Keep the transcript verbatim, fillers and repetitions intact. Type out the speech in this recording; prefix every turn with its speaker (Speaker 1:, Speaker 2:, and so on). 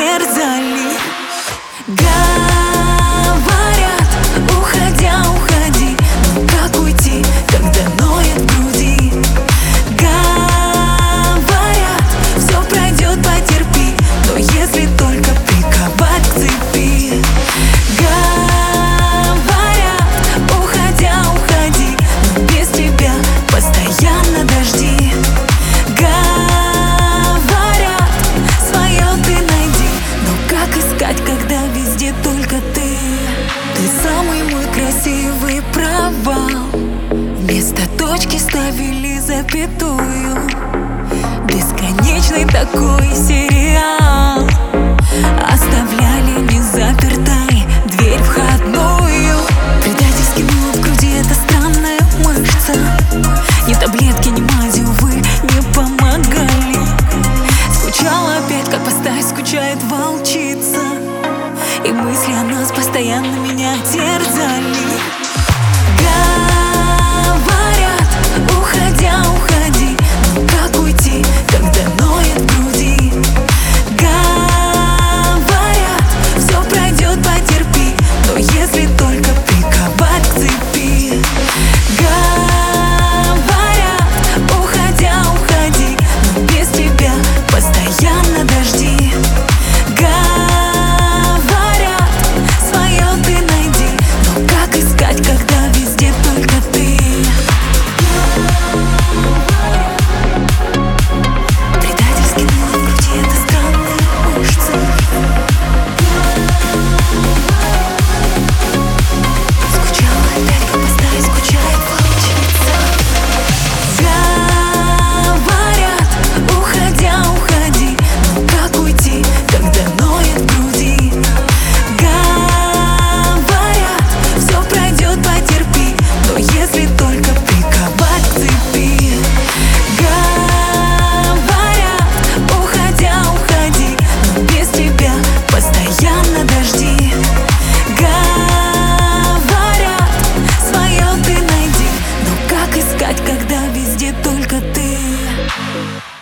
Speaker 1: терзали. Говорят, уходя, уходи. Но как уйти, когда ноет в груди? Говорят, все пройдет, потерпи. Но если только приковать к цепи. Говорят, уходя, уходи. Но без тебя постоянно дожди. Говорят, свое ты найди. Но как искать, когда везде только ты? Ты самый мой красивый провал. Вместо точки ставили запятую. Бесконечный такой сериал. Оставляли незапертой дверь входную. Предательски было в груди эта странная мышца. Ни таблетки, ни мази, увы, не помогали. Скучала опять, как постась скучает волчица. И мысли о нас постоянно меня терзали. Говорят, уходя, уходи. Но как уйти, когда ноет в груди? Говорят, все пройдет, потерпи. Но если только приковать к цепи. Говорят, уходя, уходи. Но без тебя постоянно дожди. Говорят, свое ты найди. Но как искать, когда везде только ты? Предательски было в груди эта странная мышца. Скучала опять, как постась скучает волчица. Говорят, уходя, уходи. Но как уйти, когда ноет в груди? Говорят, все пройдет, потерпи. Но если только приковать к цепи. Говорят, уходя, уходи. Но без тебя постоянно дожди. Говорят, свое ты найди. Но как искать, когда везде только ты?